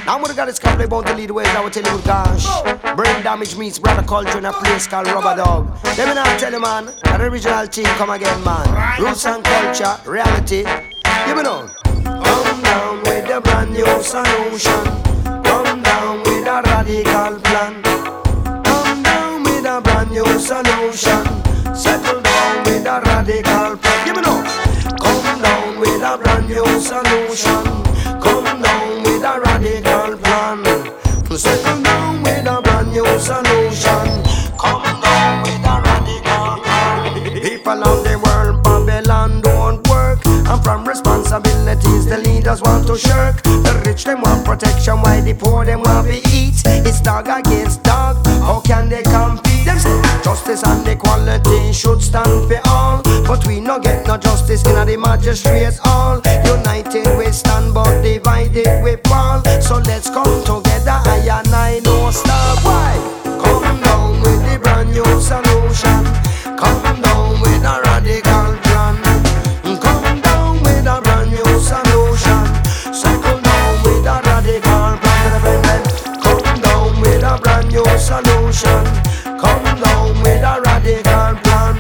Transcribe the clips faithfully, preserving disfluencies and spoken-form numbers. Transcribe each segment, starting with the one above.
Now when the God is coming about to lead the way, I will tell you, gosh. Brain damage meets brother culture in a place called Rubber Dog. Let me now tell you, man, that original team come again, man. Roots and culture, reality. Give me know. Come down with a brand new solution. Come down with a radical plan. Come down with a brand new solution. Settle down with a radical plan. Give me know. Come down with a brand new solution. Come down with a radical plan. Settle down with a brand new solution. Come down with a radical plan. People of the world, Babylon don't work. And from responsibilities the leaders want to shirk. The rich them want protection while the poor them want to eat. It's dog against dog, how can they compete? Them say justice and equality should stand for all. But we no get no justice in the magistrates hall. United we stand but divided we fall. So let's come together, I and I no stop. Why? Come down with the brand new solution. Come down with a radical plan. Come down with a brand new solution. Cycle down with a radical plan. Come down with a brand new solution. Come down with a radical plan.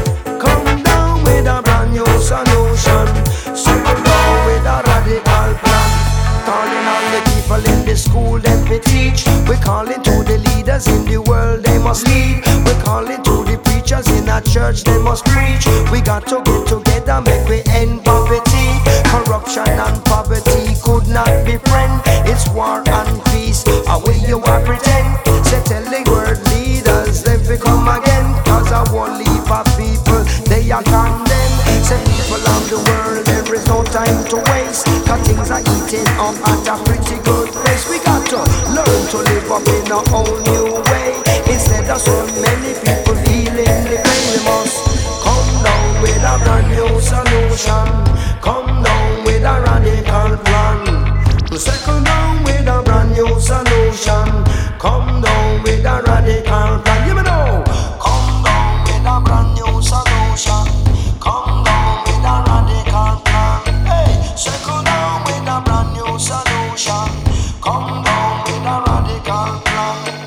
Come down with a brand new solution. Cycle down with a radical plan. Calling all the people in the school that we teach. We're calling to the leaders in the world, they must lead. We're calling to the preachers in our church, they must preach. We got to get together, make we end poverty. Corruption and poverty could not be friend. It's war and peace, away you are pretend. Say tell the world leaders, them we come again. Cause I won't leave our people, they are condemned. Say people of the world, there is no time to waste. Cause things are eating up at a pretty good pace. We got to learn to live up in a whole new way. Instead of so many people feeling the pain, we must come down with a brand new solution. Come down with a radical plan. Settle down with a brand new solution. Come down with a radical plan. You know. Come down with a brand new solution. Come down with a radical plan. Hey, settle down with a brand new solution. Come down with a radical plan.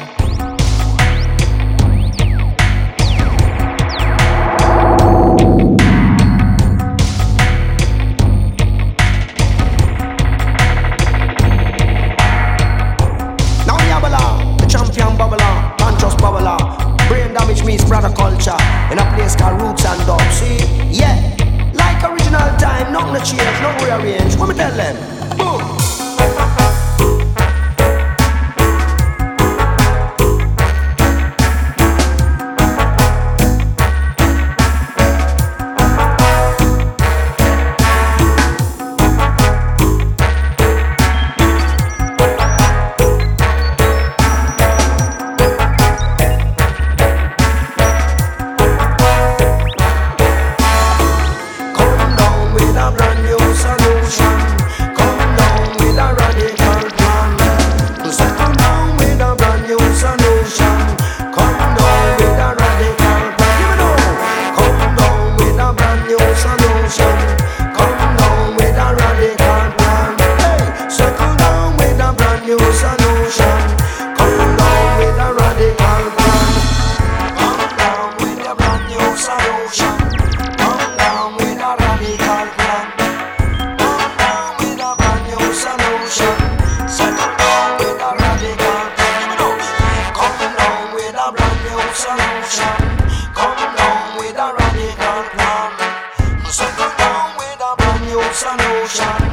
Brother culture in a place called Roots and Dub. See, yeah, like original time, nothing to change, no rearrange. What me tell them? Boom. Solution. Come down with a radical plan. Settle down with a brand new solution.